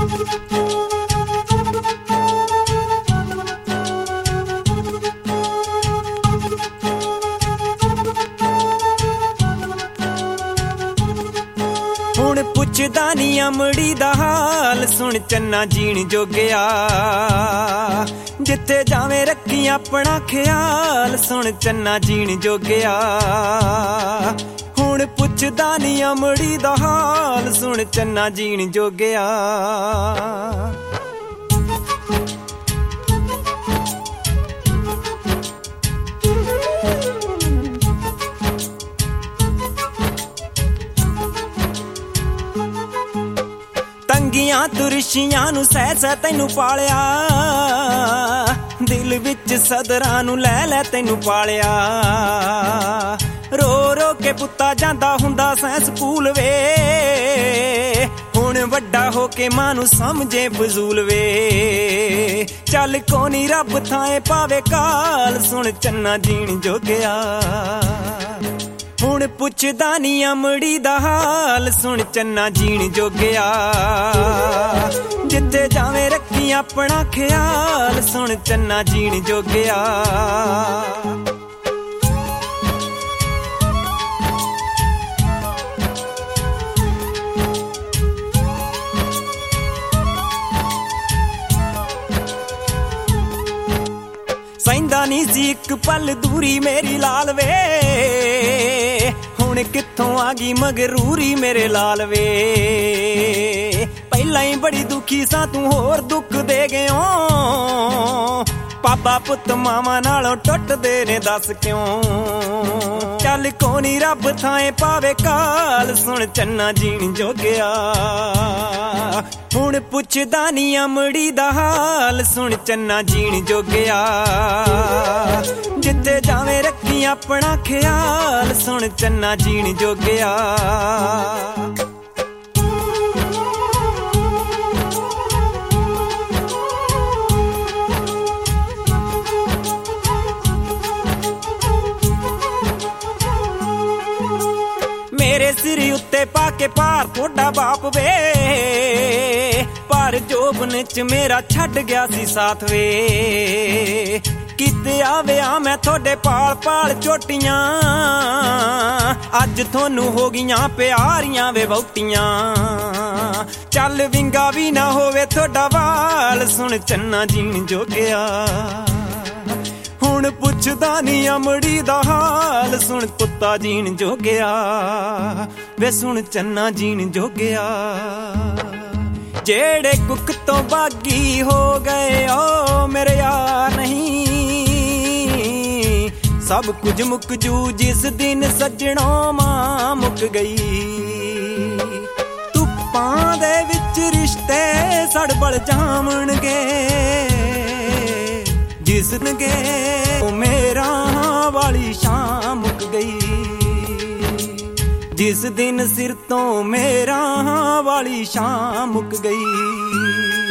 ਹੁਣ ਪੁੱਛਦਾ ਨੀ ਅਮੜੀ ਦਾ ਹਾਲ, ਸੁਣ ਚੰਨਾ ਜੀਣ ਜੋਗਿਆ। ਜਿੱਥੇ ਜਾਵੇਂ ਰੱਖੀ ਆਪਣਾ ਖਿਆਲ, ਸੁਣ ਚੰਨਾ ਜੀਣ ਜੋਗਿਆ। ਹੁਣ ਪੁੱਛਦਾ ਨੀ ਅਮੜੀ ਦਾ ਹਾਲ, ਸੁਣ ਚੰਨਾ ਜੀਣ ਜੋਗਿਆ। ਤੰਗੀਆਂ ਤੁਰਸ਼ੀਆਂ ਨੂੰ ਸਹਿ ਸਹਿ ਤੈਨੂੰ ਪਾਲਿਆ, ਦਿਲ ਵਿੱਚ ਸਦਰਾਂ ਨੂੰ ਲੈ ਲੈ ਤੈਨੂੰ ਪਾਲਿਆ। ਰੋ ਰੋ ਕੇ ਪੁੱਤਾ ਜਾਂਦਾ ਹੁੰਦਾ ਸੈਂ ਸਕੂਲ ਵੇ, ਹੁਣ ਵੱਡਾ ਹੋ ਕੇ ਮਾਂ ਨੂੰ ਸਮਝੇ ਫਜ਼ੂਲ ਵੇ। ਚੱਲ ਕੋਨੀ ਰੱਬ ਥਾਂ ਪਾਵੇ ਕਾਲ, ਸੁਣ ਚੰਨਾ ਜੀਣ ਜੋਗਿਆ। ਹੁਣ ਪੁੱਛਦਾ ਨੀ ਅਮੜੀ ਦਾ ਹਾਲ, ਸੁਣ ਚੰਨਾ ਜੀਣ ਜੋਗਿਆ। ਜਿੱਥੇ ਜਾਵੇਂ ਰੱਖੀ ਆਪਣਾ ਖਿਆਲ, ਸੁਣ ਚੰਨਾ ਜੀਣ ਜੋਗਿਆ। ਸਹਿੰਦਾ ਨੀ ਸੀ ਇੱਕ ਪਲ ਦੂਰੀ ਮੇਰੀ ਲਾਲ ਵੇ, ਹੁਣ ਕਿੱਥੋਂ ਆ ਗਈ ਮਗਰੂਰੀ ਮੇਰੇ ਲਾਲ ਵੇ। ਪਹਿਲਾਂ ਹੀ ਬੜੀ ਦੁਖੀ ਸਾਂ ਤੂੰ ਹੋਰ ਦੁੱਖ ਦੇ ਗਿਓ, ਪਾਪਾ ਪੁੱਤ ਮਾਵਾਂ ਨਾਲੋਂ ਟੁੱਟਦੇ ਨੇ ਦੱਸ ਕਿਉਂ। ਚੱਲ ਕੋਨੀ ਰੱਬ ਥਾਂ ਪਾਵੇ ਕਾਲ, ਸੁਣ ਚੰਨਾ ਜੀਣ ਜੋਗਿਆ। ਹੁਣ ਪੁੱਛਦਾ ਨੀ ਅਮੜੀ ਦਾ ਹਾਲ, ਸੁਣ ਚੰਨਾ ਜੀਣ ਜੋਗਿਆ। ਜਿੱਥੇ ਜਾਵੇਂ ਰੱਖੀ ਆਪਣਾ ਖਿਆਲ, ਸੁਣ ਚੰਨਾ ਜੀਣ ਜੋਗਿਆ। ਮੇਰੇ ਸਿਰ ਉੱਤੇ ਪਾ ਕੇ ਭਾਰ ਤੁਹਾਡਾ ਬਾਪ ਵੇ, ਪਰ ਜੋਬਨ ਚ ਮੇਰਾ ਛੱਡ ਗਿਆ ਸੀ ਸਾਥ ਵੇ। ਕਿਤੇ ਆਵਿਆ ਮੈਂ ਤੁਹਾਡੇ ਪਾਲ ਪਾਲ ਚੋਟੀਆਂ, ਅੱਜ ਤੁਹਾਨੂੰ ਹੋ ਗਈਆਂ ਪਿਆਰੀਆਂ ਵੇ ਵਹੁਟੀਆਂ। ਚੱਲ ਵਿੰਗਾ ਵੀ ਨਾ ਹੋਵੇ ਤੁਹਾਡਾ ਵਾਲ, ਸੁਣ ਚੰਨਾ ਜੀਣ ਜੋਗਿਆ। ਹੁਣ ਪੁੱਛਦਾ ਨੀ ਅਮੜੀ ਦਾ ਹਾਲ, ਸੁਣ ਕੁੱਤਾ ਜੀਣ ਜੋਗਿਆ ਵੇ, ਸੁਣ ਚੰਨਾ ਜੀਣ ਜੋਗਿਆ। ਜਿਹੜੇ ਕੁੱਕ ਤੋਂ ਬਾਗੀ ਹੋ ਗਏ ਓ ਮੇਰੇ ਯਾਰ ਨਹੀਂ, ਸਭ ਕੁਝ ਮੁੱਕ ਜੂ ਜਿਸ ਦਿਨ ਸੱਜਣੋਂ ਮਾਂ ਮੁੱਕ ਗਈ। ਧੁੱਪਾਂ ਦੇ ਵਿੱਚ ਰਿਸ਼ਤੇ ਸੜਬੜ ਜਾਵਣਗੇ, ਜਿਸ ਨਗੇ ਉਹ ਮੇਰਾ ਵਾਲੀ ਸ਼ਾਮ ਮੁੱਕ ਗਈ। ਜਿਸ ਦਿਨ ਸਿਰ ਤੋਂ ਮੇਰਾ ਵਾਲੀ ਸ਼ਾਮ ਮੁੱਕ ਗਈ।